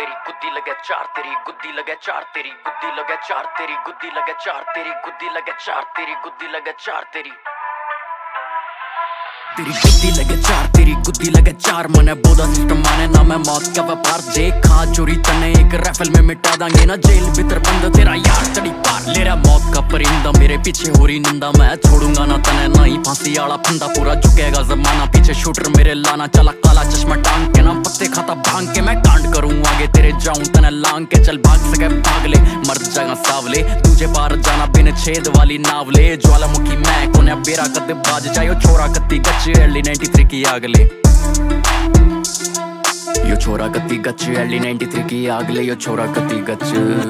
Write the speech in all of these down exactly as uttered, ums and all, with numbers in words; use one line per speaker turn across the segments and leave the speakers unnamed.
तेरी गुद्दी लगे चार तेरी गुद्दी लगे चार तेरी गुद्दी लगे चार तेरी गुद्दी लगे चार तेरी गुद्दी लगे चार तेरी गुद्दी लगे चार तेरी तेरी गुद्दी लगे चार तेरी गुद्दी लगे चार मने बोधा सिस्टम माने ना मैं मौत का व्यापार जे खा चोरी तने एक राइफल में मिटा दांगे ना जेल भीतर बंद तेरा यार चढ़ी पार ले रहा मौत का परिंदा मेरे पीछे हो रही निंदा मैं छोड़ूंगा ना तने ना ही फांसी आला फंदा पूरा झुकेगा जमाना पीछे शूटर मेरे लाना चला काला चश्मा टांग के ना पत्ते खाता भांग के मैं कांड करूँ आगे तेरे जाऊं तने लांग के चल भाग सके भाग ले मर जाएगा सावले तुझे पार जाना बिन छेद वाली नावले ज्वालामुखी मैं कोने बेरा कद बाज जायो छोरा कत्ती गच अर्ली नाइंटी थ्री की आगले यो छोरा कत्ती गच अर्ली नाइंटी थ्री की आगले यो छोरा कत्ती गच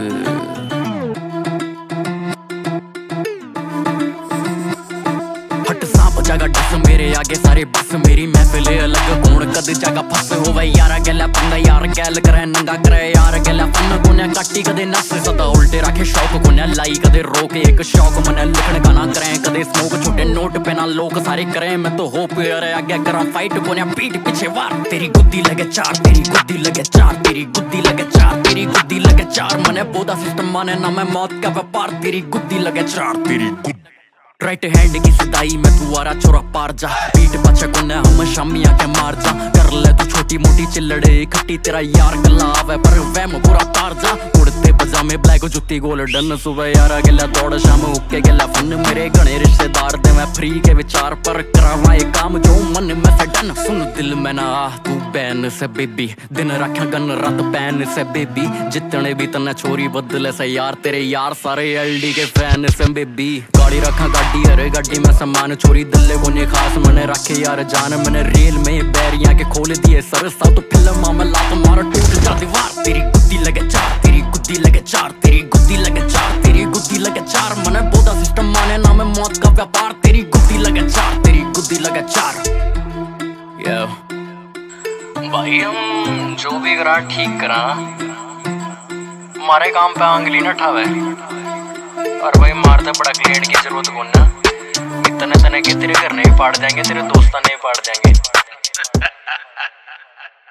हट सांप जागा डस मेरे आगे सारे बस मेरी महफिल अलग कौन कद जागा फस होवे यार गैला पंगा यार गैल करे नंगा करे यार गैला फन कोने काटी कदे नस सदा उल्टे रखे शौक कोने लाई कदे रोक एक शौक मने लिखण गाना करे कदे स्मोक छोटे नोट पे ना लोग सारे करे मैं तो होप यार आगे करा फाइट कोने पीठ पीछे वार तेरी गुद्दी लगे चार तेरी गुद्दी लगे चार तेरी गुद्दी लगे चार तेरी गुद्दी लगे चार मने बोधा सिस्टम माने ना मैं मौत का व्यापार तेरी गुद्दी लगे चार तेरी राइट हैंड की सदाई में तू आरा छोरा पार जा पीठ पाछे कोने हम शामिया के मार जा कर ले तू छोटी मोटी चिल्लड़े खट्टी तेरा यार गला आवे पर वहम पूरा तार जा उड़ते पजामे ब्लैक जुत्ती गोल्डन सुबह यार गला दौड़ शाम उके गला फन मेरे घने रिश्तेदार दे मैं फ्री के विचार पर करावा ये काम जो मन में से डन सुन दिल में ना आ तू बैन से बेबी दिन रखा गन रात बैन से बेबी जितने भी तन्ने छोरी बदले से यार तेरे यार सारे एलडी के फैन से बेबी गाड़ी रखा गाड़ी अरे गाड़ी में सामान चोरी दिल्ले कोने खास मने रखे यार जान मैंने रेल में बैरियां के खोल दिए सर सा तो फिल्म में लात मार टूट जा दीवार तेरी गुद्दी लगे चार तेरी गुद्दी लगे चार तेरी गुद्दी लगे चार तेरी गुद्दी लगे चार मने बोधा सिस्टम माने ना मैं मौत का व्यापार तेरी गुद्दी लगे चार तेरी गुद्दी लगे चार यो भाई हम जो भी करा ठीक करा हमारे काम पे आंगली न ठावे और भाई मारते बड़ा क्लियर की जरूरत को ना इतने तने के तेरे घर नहीं पाड़ देंगे तेरे दोस्तां नहीं पाड़ देंगे।